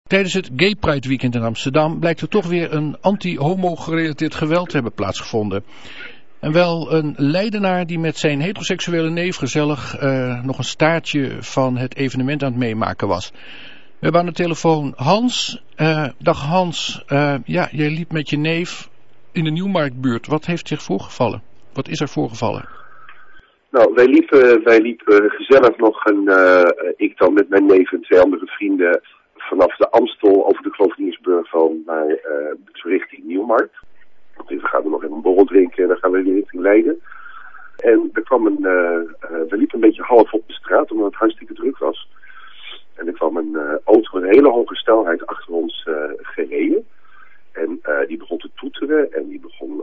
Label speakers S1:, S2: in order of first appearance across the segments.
S1: Tijdens het Gay Pride Weekend in Amsterdam blijkt er toch weer een anti-homo gerelateerd geweld te hebben plaatsgevonden. En wel een Leidenaar die met zijn heteroseksuele neef gezellig nog een staartje van het evenement aan het meemaken was. We hebben aan de telefoon Hans. Dag Hans, jij liep met je neef in de Nieuwmarktbuurt. Wat heeft zich voorgevallen? Wat is er voorgevallen?
S2: Nou, wij liepen gezellig nog ik dan met mijn neef en 2 andere vrienden vanaf de Amstel over de Kloveniersburgwal naar richting Nieuwmarkt. We gaan er nog even een borrel drinken en dan gaan we weer richting Leiden. En we liepen een beetje half op de straat omdat het hartstikke druk was. En er kwam een auto met een hele hoge snelheid achter ons gereden. En die begon te toeteren en die begon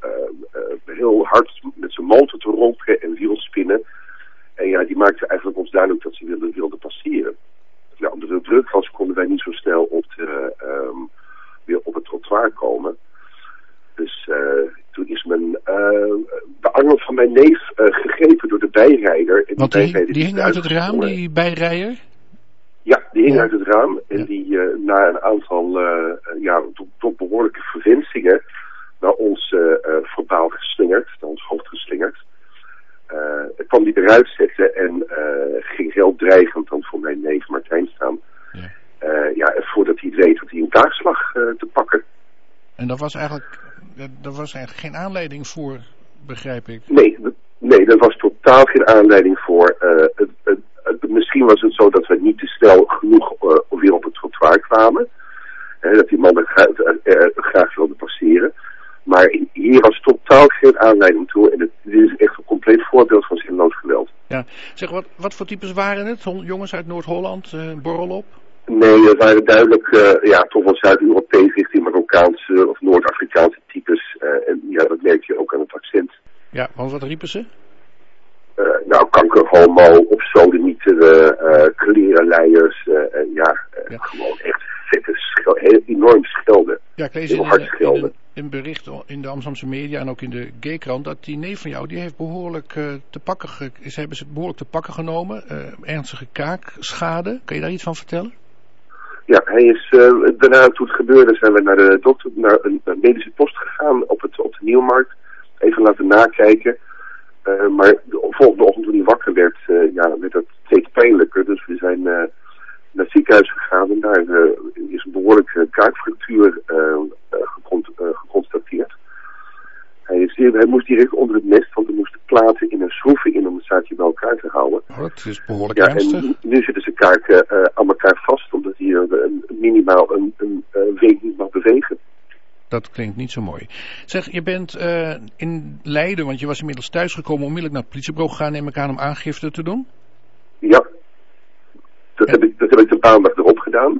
S2: heel hard met zijn motor te ronken en wielspinnen. En ja, die maakte eigenlijk ons duidelijk dat ze wilde passeren. Ja, omdat het druk was, konden wij niet zo snel weer op het trottoir komen. Dus toen is de arm van mijn neef gegrepen door de bijrijder. En
S1: want die hing uit het raam, die bijrijder?
S2: Ja, die hing uit het raam en die na een aantal toch behoorlijke verwensingen naar ons verbaal geslingerd, naar ons hoofd geslingerd. Kwam die eruit zetten en ging heel dreigend dan voor mijn neef Martijn staan. Ja. En voordat hij het weet had hij een kaakslag te pakken.
S1: En daar was eigenlijk geen aanleiding voor, begrijp ik?
S2: Nee, daar was totaal geen aanleiding voor. Misschien was het zo dat we niet te snel genoeg weer op het trottoir kwamen. Dat die man graag wilde passeren. Maar hier was totaal geen aanleiding toe. En dit is echt een compleet voorbeeld van zinloos geweld.
S1: Ja. Zeg, wat voor types waren het? Jongens uit Noord-Holland, borrel op?
S2: Nee, het waren duidelijk toch wel Zuid-Europees richting Marokkaanse of Noord-Afrikaanse types. En ja, dat merk je ook aan het accent.
S1: Ja, want wat riepen ze?
S2: Kanker, homo, op sodemieteren, klerenleiers, gewoon echt vette enorm schelden.
S1: Ja, ik lees in bericht in de Amsterdamse media en ook in de Gaykrant dat die neef van jou, die heeft behoorlijk hebben ze behoorlijk te pakken genomen, ernstige kaakschade. Kan je daar iets van vertellen?
S2: Ja, hij is, daarna toen het gebeurde zijn we naar de dokter, naar een medische post gegaan op de Nieuwmarkt, even laten nakijken. Maar de volgende ochtend toen hij wakker werd, werd dat steeds pijnlijker. Dus we zijn naar het ziekenhuis gegaan en daar is een behoorlijke kaakfractuur geconstateerd. Hij moest direct onder het nest, want er moesten platen in en schroeven in om het zaadje bij elkaar te houden.
S1: Oh, dat is behoorlijk ernstig.
S2: En nu zitten zijn kaken aan elkaar vast, omdat hij minimaal een week niet mag bewegen.
S1: Dat klinkt niet zo mooi. Zeg, je bent in Leiden, want je was inmiddels thuisgekomen, onmiddellijk naar het politiebureau gegaan, neem ik aan, om aangifte te doen?
S2: Ja, dat heb ik de maandag erop gedaan.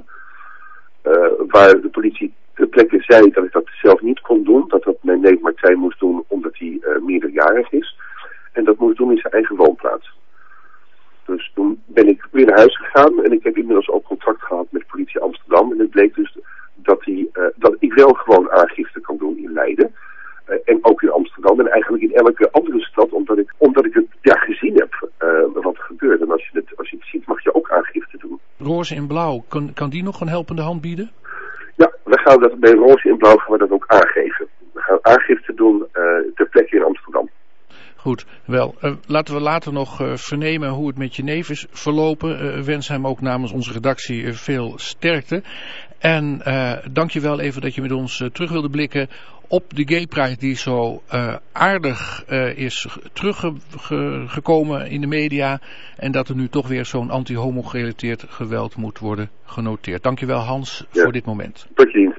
S2: Waar de politie ter plekke zei dat ik dat zelf niet kon doen. Dat mijn neef Martijn moest doen omdat hij meerderjarig is. En dat moest doen in zijn eigen woonplaats. Dus toen ben ik weer naar huis gegaan en ik heb inmiddels ook contact gehad met politie Amsterdam. En het bleek dus dat ik wel gewoon aangifte kan doen in Leiden. En ook in Amsterdam en eigenlijk in elke andere stad, omdat ik het gezien heb wat er gebeurt. En als je het ziet, mag je ook aangifte doen.
S1: Roze in Blauw, kan die nog een helpende hand bieden?
S2: Ja, we gaan dat bij Roze in Blauw gaan we dat ook aangeven. We gaan aangifte doen ter plekke in Amsterdam.
S1: Goed, wel, laten we later nog vernemen hoe het met je neef is verlopen. Wens hem ook namens onze redactie veel sterkte. En dank je wel even dat je met ons terug wilde blikken op de Gay Pride die zo aardig is teruggekomen in de media. En dat er nu toch weer zo'n anti-homo gerelateerd geweld moet worden genoteerd. Dank je wel Hans voor dit moment.
S2: Tot je dienst.